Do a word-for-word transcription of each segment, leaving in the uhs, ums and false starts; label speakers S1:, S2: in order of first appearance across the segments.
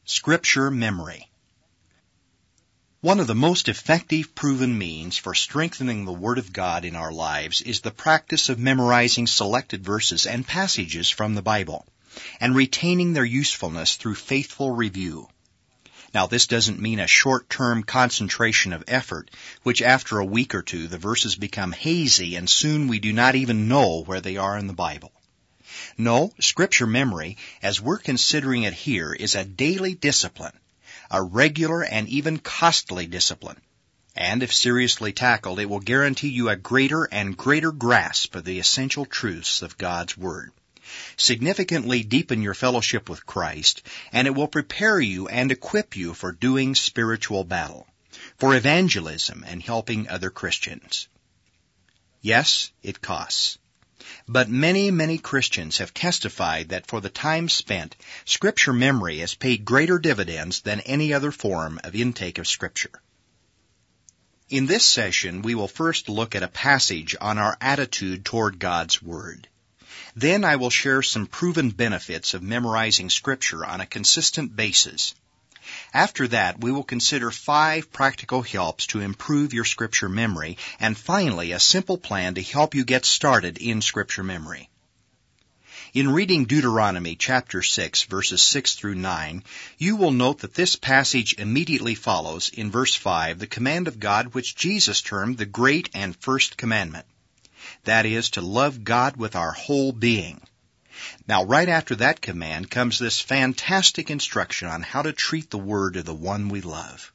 S1: Scripture memory. One of the most effective proven means for strengthening the Word of God in our lives is the practice of memorizing selected verses and passages from the Bible, and retaining their usefulness through faithful review. Now, this doesn't mean a short-term concentration of effort, which after a week or two the verses become hazy and soon we do not even know where they are in the Bible. No, Scripture memory, as we're considering it here, is a daily discipline, a regular and even costly discipline. And if seriously tackled, it will guarantee you a greater and greater grasp of the essential truths of God's Word, significantly deepen your fellowship with Christ, and it will prepare you and equip you for doing spiritual battle, for evangelism and helping other Christians. Yes, it costs. But many, many Christians have testified that for the time spent, Scripture memory has paid greater dividends than any other form of intake of Scripture. In this session, we will first look at a passage on our attitude toward God's Word. Then I will share some proven benefits of memorizing Scripture on a consistent basis. After that, we will consider five practical helps to improve your Scripture memory, and finally, a simple plan to help you get started in Scripture memory. In reading Deuteronomy chapter six, verses six through nine, you will note that this passage immediately follows, in verse five, the command of God which Jesus termed the great and first commandment. That is, to love God with our whole being. Now, right after that command comes this fantastic instruction on how to treat the Word of the one we love.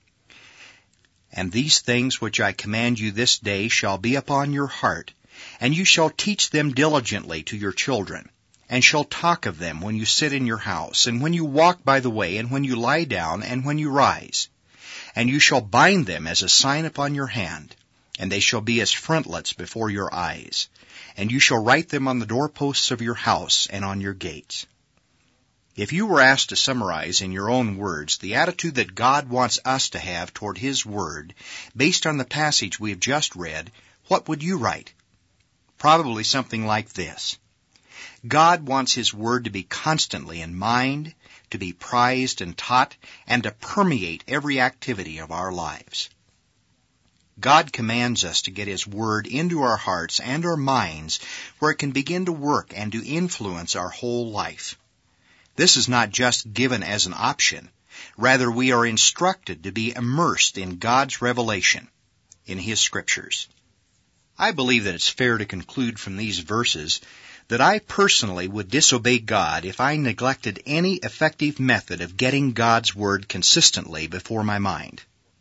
S1: And these things which I command you this day shall be upon your heart, and you shall teach them diligently to your children, and shall talk of them when you sit in your house, and when you walk by the way, and when you lie down, and when you rise. And you shall bind them as a sign upon your hand, and they shall be as frontlets before your eyes. And you shall write them on the doorposts of your house and on your gates. If you were asked to summarize in your own words the attitude that God wants us to have toward His Word, based on the passage we have just read, what would you write? Probably something like this. God wants His Word to be constantly in mind, to be prized and taught, and to permeate every activity of our lives. God commands us to get His Word into our hearts and our minds where it can begin to work and to influence our whole life. This is not just given as an option. Rather, we are instructed to be immersed in God's revelation, in His Scriptures. I believe that it's fair to conclude from these verses that I personally would disobey God if I neglected any effective method of getting God's Word consistently before my mind.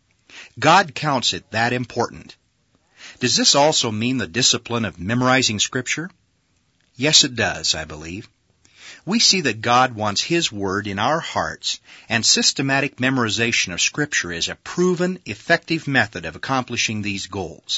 S1: God counts it that important. Does this also mean the discipline of memorizing Scripture? Yes, it does, I believe. We see that God wants His Word in our hearts, and systematic memorization of Scripture is a proven, effective method of accomplishing these goals.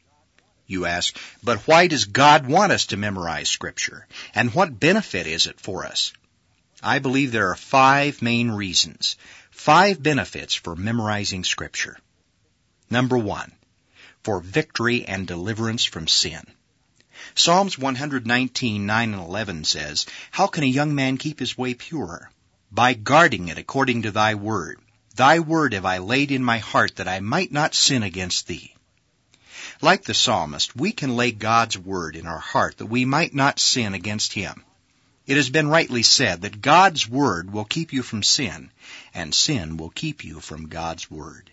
S1: You ask, but why does God want us to memorize Scripture, and what benefit is it for us? I believe there are five main reasons. Five benefits for memorizing Scripture. Number one, for victory and deliverance from sin. Psalms one nineteen, nine and eleven says, How can a young man keep his way pure? By guarding it according to thy word. Thy word have I laid in my heart that I might not sin against thee. Like the psalmist, we can lay God's word in our heart that we might not sin against Him. It has been rightly said that God's Word will keep you from sin, and sin will keep you from God's Word.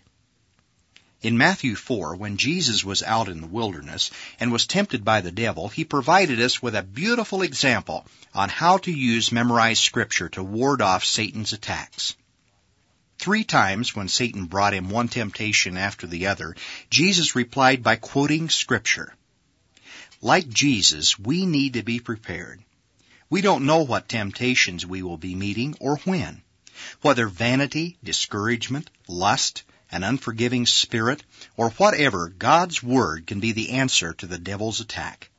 S1: In Matthew four, when Jesus was out in the wilderness and was tempted by the devil, He provided us with a beautiful example on how to use memorized Scripture to ward off Satan's attacks. Three times when Satan brought Him one temptation after the other, Jesus replied by quoting Scripture. Like Jesus, we need to be prepared. We don't know what temptations we will be meeting or when. Whether vanity, discouragement, lust, an unforgiving spirit, or whatever, God's Word can be the answer to the devil's attack.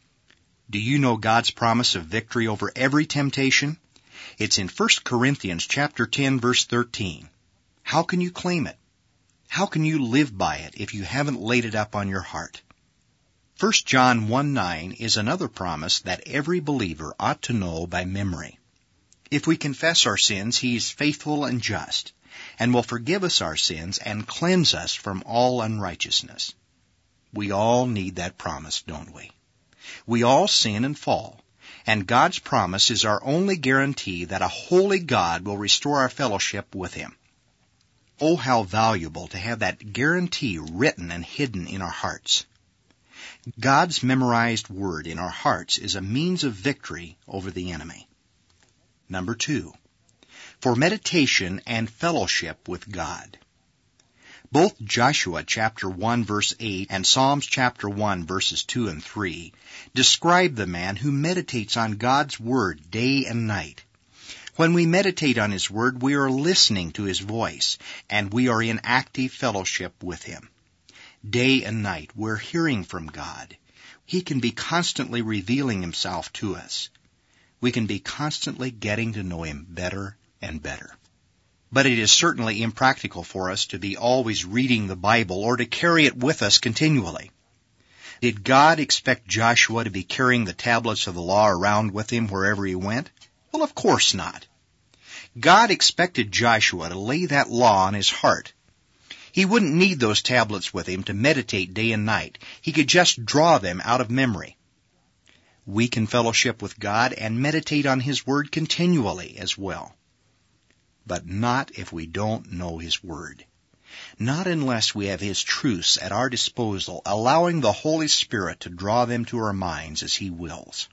S1: Do you know God's promise of victory over every temptation? It's in First Corinthians chapter ten, verse thirteen. How can you claim it? How can you live by it if you haven't laid it up on your heart? First John one nine is another promise that every believer ought to know by memory. If we confess our sins, He is faithful and just, and will forgive us our sins and cleanse us from all unrighteousness. We all need that promise, don't we? We all sin and fall, and God's promise is our only guarantee that a holy God will restore our fellowship with Him. Oh, how valuable to have that guarantee written and hidden in our hearts. God's memorized word in our hearts is a means of victory over the enemy. Number two, for meditation and fellowship with God. Both Joshua chapter one verse eight and Psalms chapter one verses two and three describe the man who meditates on God's word day and night. When we meditate on His word, we are listening to His voice, and we are in active fellowship with Him. Day and night, we're hearing from God. He can be constantly revealing Himself to us. We can be constantly getting to know Him better and better. But it is certainly impractical for us to be always reading the Bible or to carry it with us continually. Did God expect Joshua to be carrying the tablets of the law around with him wherever he went? Well, of course not. God expected Joshua to lay that law on his heart. He wouldn't need those tablets with him to meditate day and night. He could just draw them out of memory. We can fellowship with God and meditate on His Word continually as well. But not if we don't know His Word. Not unless we have His truths at our disposal, allowing the Holy Spirit to draw them to our minds as He wills.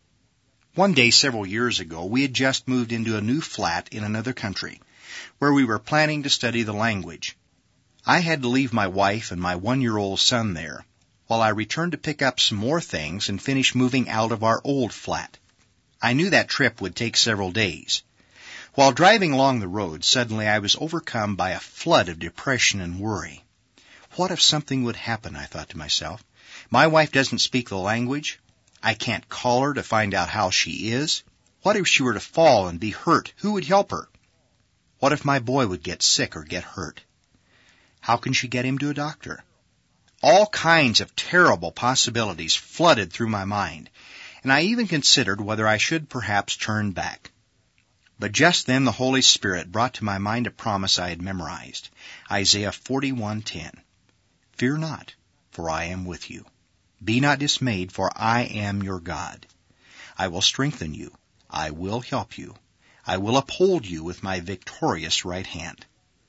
S1: One day several years ago, we had just moved into a new flat in another country, where we were planning to study the language. I had to leave my wife and my one-year-old son there, while I returned to pick up some more things and finish moving out of our old flat. I knew that trip would take several days. While driving along the road, suddenly I was overcome by a flood of depression and worry. What if something would happen, I thought to myself. My wife doesn't speak the language. I can't call her to find out how she is. What if she were to fall and be hurt? Who would help her? What if my boy would get sick or get hurt? How can she get him to a doctor? All kinds of terrible possibilities flooded through my mind, and I even considered whether I should perhaps turn back. But just then the Holy Spirit brought to my mind a promise I had memorized, Isaiah forty-one ten. Fear not, for I am with you. Be not dismayed, for I am your God. I will strengthen you. I will help you. I will uphold you with my victorious right hand.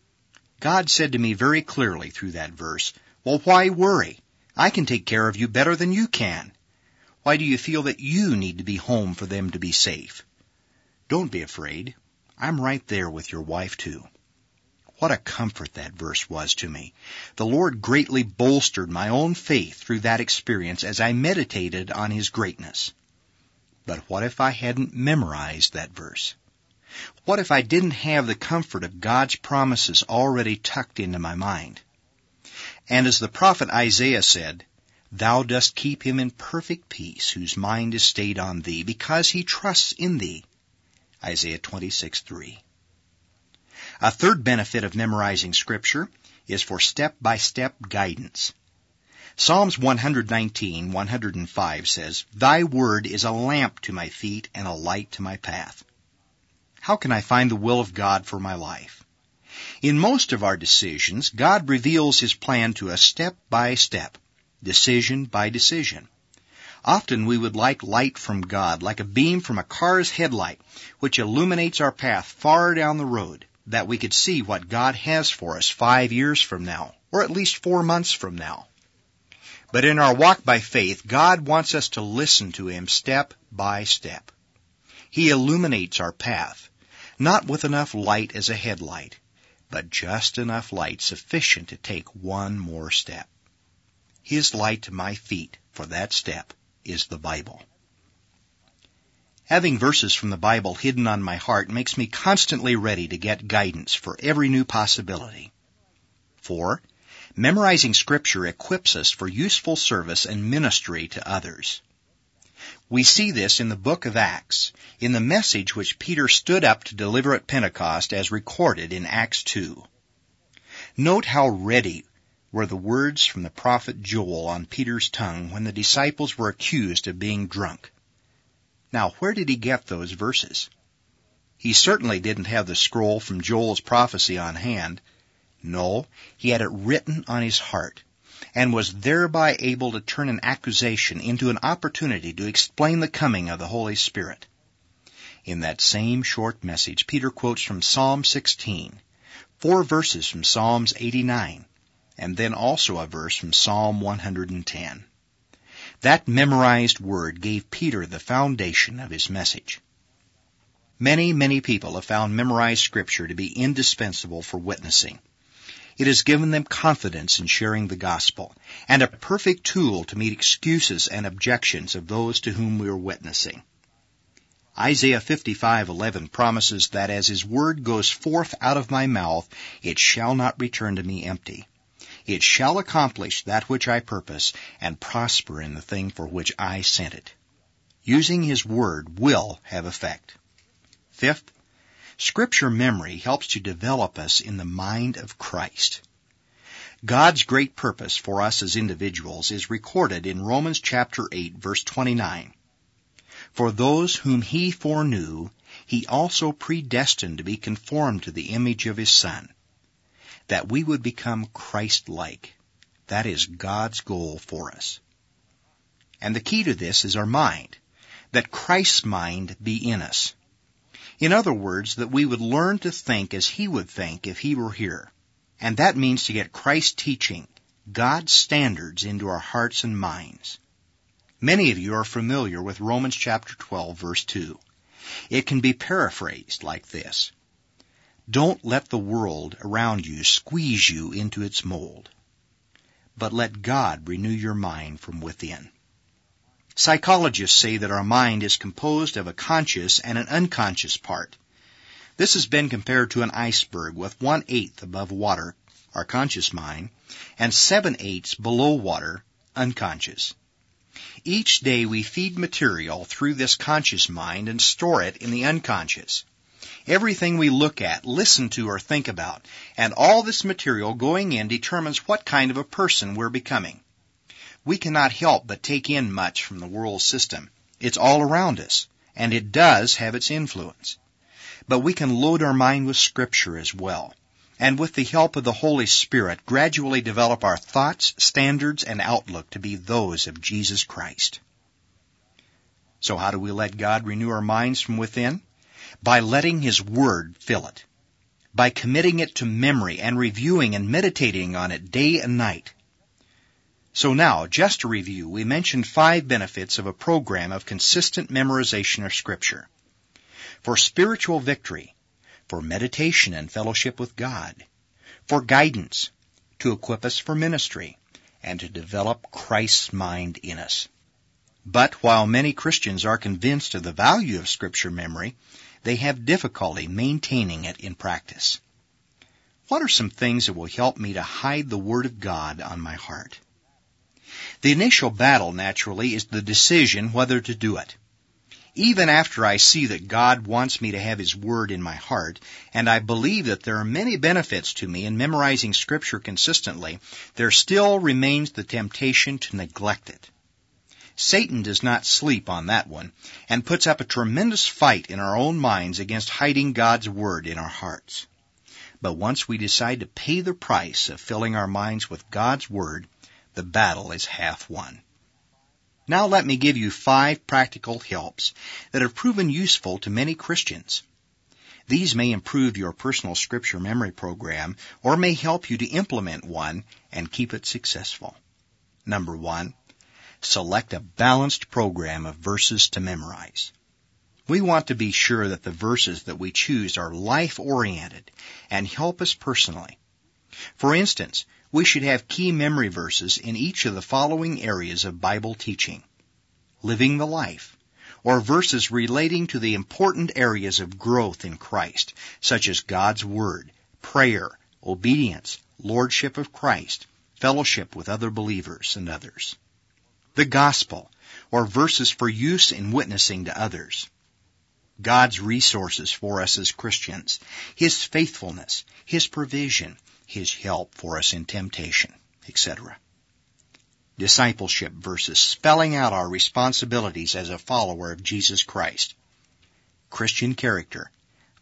S1: God said to me very clearly through that verse, well, why worry? I can take care of you better than you can. Why do you feel that you need to be home for them to be safe? Don't be afraid. I'm right there with your wife too. What a comfort that verse was to me. The Lord greatly bolstered my own faith through that experience as I meditated on His greatness. But what if I hadn't memorized that verse? What if I didn't have the comfort of God's promises already tucked into my mind? And as the prophet Isaiah said, Thou dost keep him in perfect peace, whose mind is stayed on Thee, because he trusts in Thee. Isaiah twenty-six three. A third benefit of memorizing Scripture is for step-by-step guidance. Psalms one nineteen, one oh five says, Thy word is a lamp to my feet and a light to my path. How can I find the will of God for my life? In most of our decisions, God reveals His plan to us step by step, decision by decision. Often we would like light from God, like a beam from a car's headlight, which illuminates our path far down the road, that we could see what God has for us five years from now, or at least four months from now. But in our walk by faith, God wants us to listen to Him step by step. He illuminates our path, not with enough light as a headlight, but just enough light sufficient to take one more step. His light to my feet for that step is the Bible. Having verses from the Bible hidden on my heart makes me constantly ready to get guidance for every new possibility. Four, memorizing Scripture equips us for useful service and ministry to others. We see this in the book of Acts, in the message which Peter stood up to deliver at Pentecost as recorded in Acts two. Note how ready were the words from the prophet Joel on Peter's tongue when the disciples were accused of being drunk. Now, where did he get those verses? He certainly didn't have the scroll from Joel's prophecy on hand. No, he had it written on his heart, and was thereby able to turn an accusation into an opportunity to explain the coming of the Holy Spirit. In that same short message, Peter quotes from Psalm sixteen, four verses from Psalms eighty-nine, and then also a verse from Psalm one hundred ten. That memorized word gave Peter the foundation of his message. Many, many people have found memorized Scripture to be indispensable for witnessing. It has given them confidence in sharing the gospel, and a perfect tool to meet excuses and objections of those to whom we are witnessing. Isaiah fifty-five eleven promises that as his word goes forth out of my mouth, it shall not return to me empty. It shall accomplish that which I purpose, and prosper in the thing for which I sent it. Using his word will have effect. Fifth, Scripture memory helps to develop us in the mind of Christ. God's great purpose for us as individuals is recorded in Romans chapter eight, verse twenty-nine. For those whom he foreknew, he also predestined to be conformed to the image of his Son, that we would become Christ-like. That is God's goal for us. And the key to this is our mind, that Christ's mind be in us. In other words, that we would learn to think as he would think if he were here. And that means to get Christ's teaching, God's standards, into our hearts and minds. Many of you are familiar with Romans chapter twelve, verse two. It can be paraphrased like this: Don't let the world around you squeeze you into its mold, but let God renew your mind from within. Psychologists say that our mind is composed of a conscious and an unconscious part. This has been compared to an iceberg with one-eighth above water, our conscious mind, and seven-eighths below water, unconscious. Each day we feed material through this conscious mind and store it in the unconscious. Everything we look at, listen to, or think about, and all this material going in determines what kind of a person we're becoming. We cannot help but take in much from the world system. It's all around us, and it does have its influence. But we can load our mind with Scripture as well, and with the help of the Holy Spirit gradually develop our thoughts, standards, and outlook to be those of Jesus Christ. So how do we let God renew our minds from within? By letting his word fill it. By committing it to memory and reviewing and meditating on it day and night. So now, just to review, we mentioned five benefits of a program of consistent memorization of Scripture. For spiritual victory, for meditation and fellowship with God, for guidance, to equip us for ministry, and to develop Christ's mind in us. But while many Christians are convinced of the value of Scripture memory, they have difficulty maintaining it in practice. What are some things that will help me to hide the Word of God on my heart? The initial battle, naturally, is the decision whether to do it. Even after I see that God wants me to have his word in my heart, and I believe that there are many benefits to me in memorizing Scripture consistently, there still remains the temptation to neglect it. Satan does not sleep on that one, and puts up a tremendous fight in our own minds against hiding God's word in our hearts. But once we decide to pay the price of filling our minds with God's word, the battle is half won. Now let me give you five practical helps that have proven useful to many Christians. These may improve your personal Scripture memory program or may help you to implement one and keep it successful. Number one, select a balanced program of verses to memorize. We want to be sure that the verses that we choose are life-oriented and help us personally. For instance, we should have key memory verses in each of the following areas of Bible teaching: living the life, or verses relating to the important areas of growth in Christ, such as God's Word, prayer, obedience, lordship of Christ, fellowship with other believers and others. The gospel, or verses for use in witnessing to others. God's resources for us as Christians, his faithfulness, his provision, his help for us in temptation, et cetera. Discipleship verses spelling out our responsibilities as a follower of Jesus Christ. Christian character,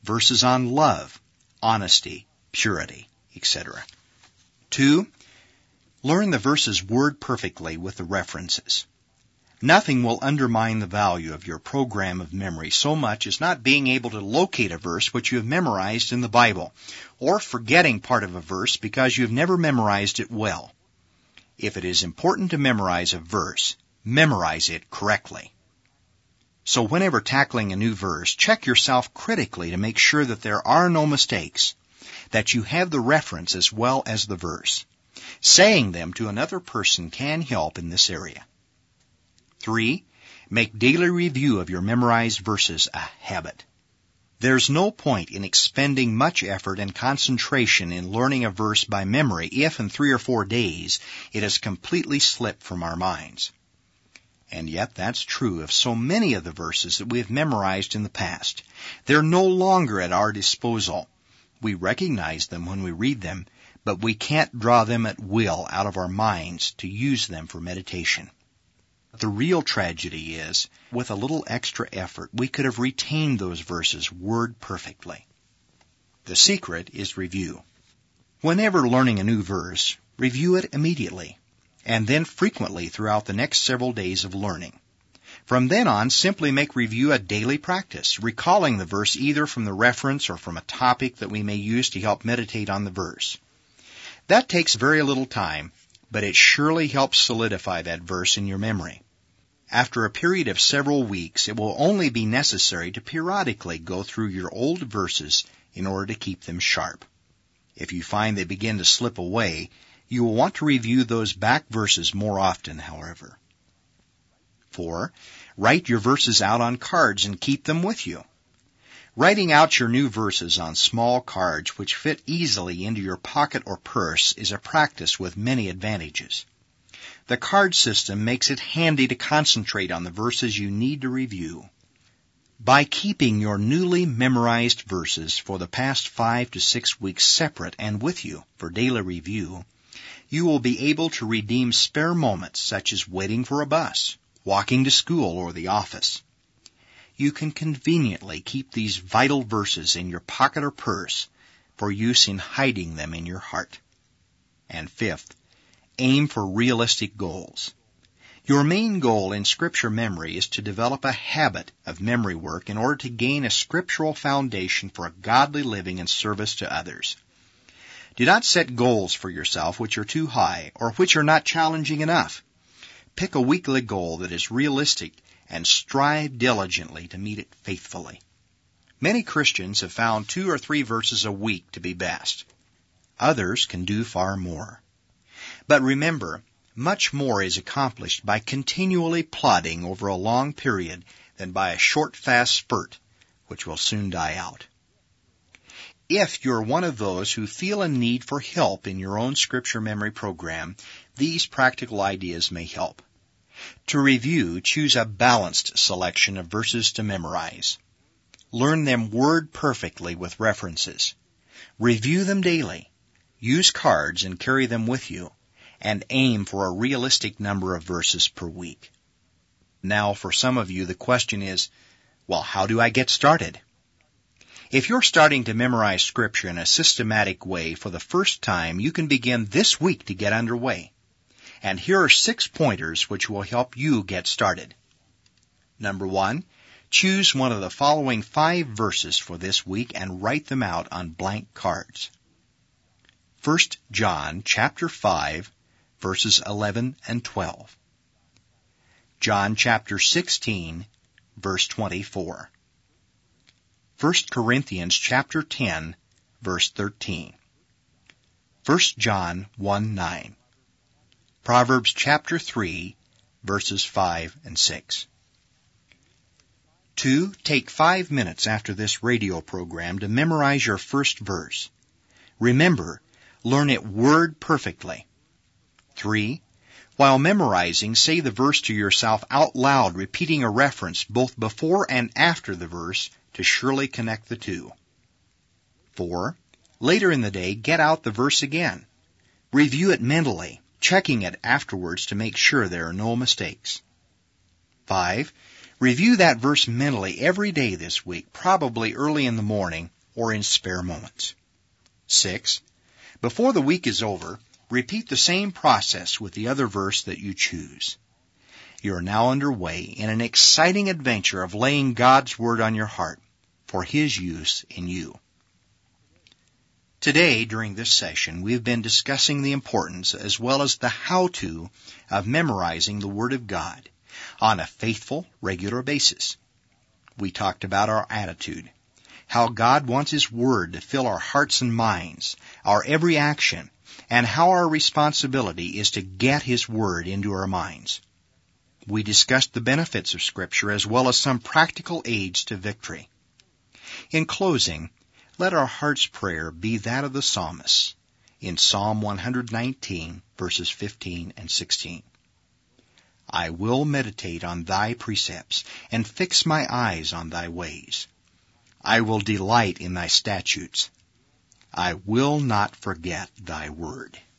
S1: verses on love, honesty, purity, et cetera. Two, learn the verses word perfectly with the references. Nothing will undermine the value of your program of memory so much as not being able to locate a verse which you have memorized in the Bible, or forgetting part of a verse because you have never memorized it well. If it is important to memorize a verse, memorize it correctly. So whenever tackling a new verse, check yourself critically to make sure that there are no mistakes, that you have the reference as well as the verse. Saying them to another person can help in this area. Three, make daily review of your memorized verses a habit. There's no point in expending much effort and concentration in learning a verse by memory if in three or four days it has completely slipped from our minds. And yet that's true of so many of the verses that we have memorized in the past. They're no longer at our disposal. We recognize them when we read them, but we can't draw them at will out of our minds to use them for meditation. The real tragedy is, with a little extra effort, we could have retained those verses word perfectly. The secret is review. Whenever learning a new verse, review it immediately, and then frequently throughout the next several days of learning. From then on, simply make review a daily practice, recalling the verse either from the reference or from a topic that we may use to help meditate on the verse. That takes very little time, but it surely helps solidify that verse in your memory. After a period of several weeks, it will only be necessary to periodically go through your old verses in order to keep them sharp. If you find they begin to slip away, you will want to review those back verses more often, however. Four, write your verses out on cards and keep them with you. Writing out your new verses on small cards which fit easily into your pocket or purse is a practice with many advantages. The card system makes it handy to concentrate on the verses you need to review. By keeping your newly memorized verses for the past five to six weeks separate and with you for daily review, you will be able to redeem spare moments such as waiting for a bus, walking to school or the office. You can conveniently keep these vital verses in your pocket or purse for use in hiding them in your heart. And fifth, aim for realistic goals. Your main goal in Scripture memory is to develop a habit of memory work in order to gain a scriptural foundation for a godly living and service to others. Do not set goals for yourself which are too high or which are not challenging enough. Pick a weekly goal that is realistic and strive diligently to meet it faithfully. Many Christians have found two or three verses a week to be best. Others can do far more. But remember, much more is accomplished by continually plodding over a long period than by a short, fast spurt, which will soon die out. If you're one of those who feel a need for help in your own Scripture memory program, these practical ideas may help. To review, choose a balanced selection of verses to memorize. Learn them word perfectly with references. Review them daily. Use cards and carry them with you, and aim for a realistic number of verses per week. Now, for some of you, the question is, well, how do I get started? If you're starting to memorize Scripture in a systematic way for the first time, you can begin this week to get underway. And here are six pointers which will help you get started. Number one, choose one of the following five verses for this week and write them out on blank cards. First John chapter five, verses eleven and twelve. John chapter sixteen, verse twenty-four. First Corinthians chapter ten, verse thirteen. First John one nine. Proverbs chapter three, verses five and six. Two, take five minutes after this radio program to memorize your first verse. Remember, learn it word perfectly. Three, while memorizing, say the verse to yourself out loud, repeating a reference both before and after the verse to surely connect the two. Four, later in the day, get out the verse again. Review it mentally, checking it afterwards to make sure there are no mistakes. Five, review that verse mentally every day this week, probably early in the morning or in spare moments. Six, before the week is over, repeat the same process with the other verse that you choose. You are now underway in an exciting adventure of laying God's Word on your heart for His use in you. Today, during this session, we have been discussing the importance as well as the how-to of memorizing the Word of God on a faithful, regular basis. We talked about our attitude, how God wants His Word to fill our hearts and minds, our every action, and how our responsibility is to get His Word into our minds. We discussed the benefits of Scripture as well as some practical aids to victory. In closing, let our heart's prayer be that of the psalmist in Psalm one nineteen, verses fifteen and sixteen. I will meditate on Thy precepts and fix my eyes on Thy ways. I will delight in Thy statutes. I will not forget Thy word.